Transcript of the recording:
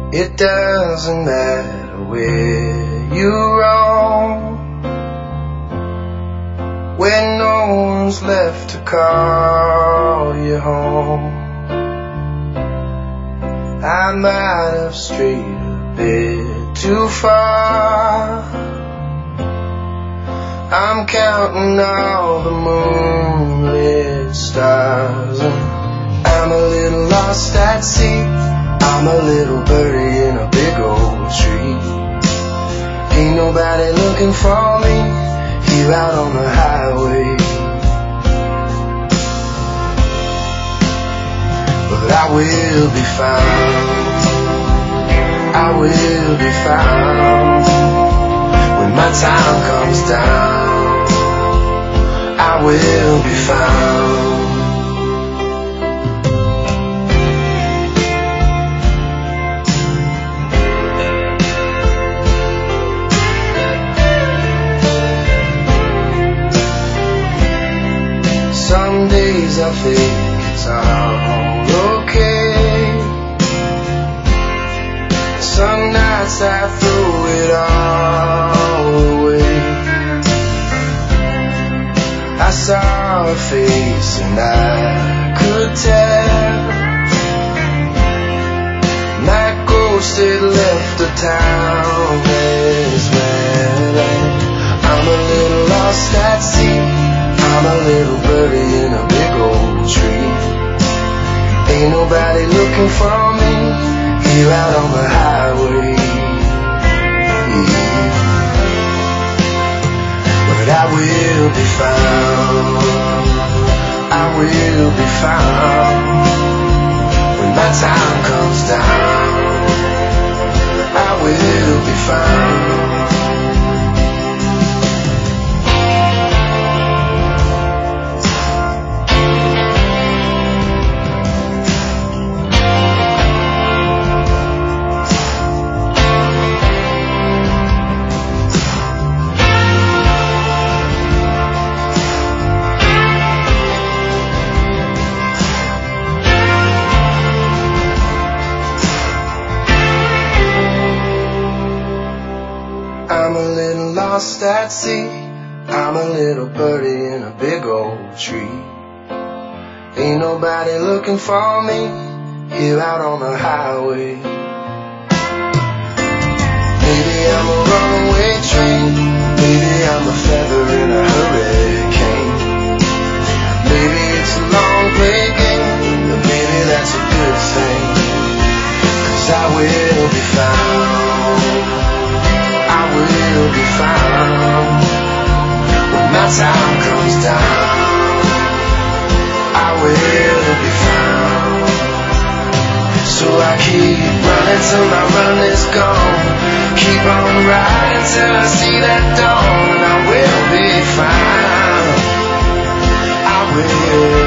It doesn't matter where you roam, when no one's left to call you home. I might have strayed a bit too far. I'm counting all the moonlit stars, and I'm a little lost at sea. I'm a little birdie in a big old tree. Ain't nobody looking for me here out on the highway, but I will be found. I will be found when my time comes down. I will be found. Some days I think it's all okay. Some nights I throw it all away. I saw her face and I could tell my ghost had left the town as well. I'm a little lost at sea. I'm a little birdie in a big old tree. Ain't nobody looking for me here out on the highway, yeah. But I will be found. I will be found when my time comes down. I will be found. I'm a little lost at sea. I'm a little birdie in a big old tree. Ain't nobody looking for me here out on the highway. Maybe I'm a runaway train. Maybe I'm a feather in a hurricane. Maybe it's a long play game, but maybe that's a good thing, 'cause I will be found. I will be found when my time comes down. I will be found. So I keep running till my run is gone. Keep on riding till I see that dawn. And I will be found. I will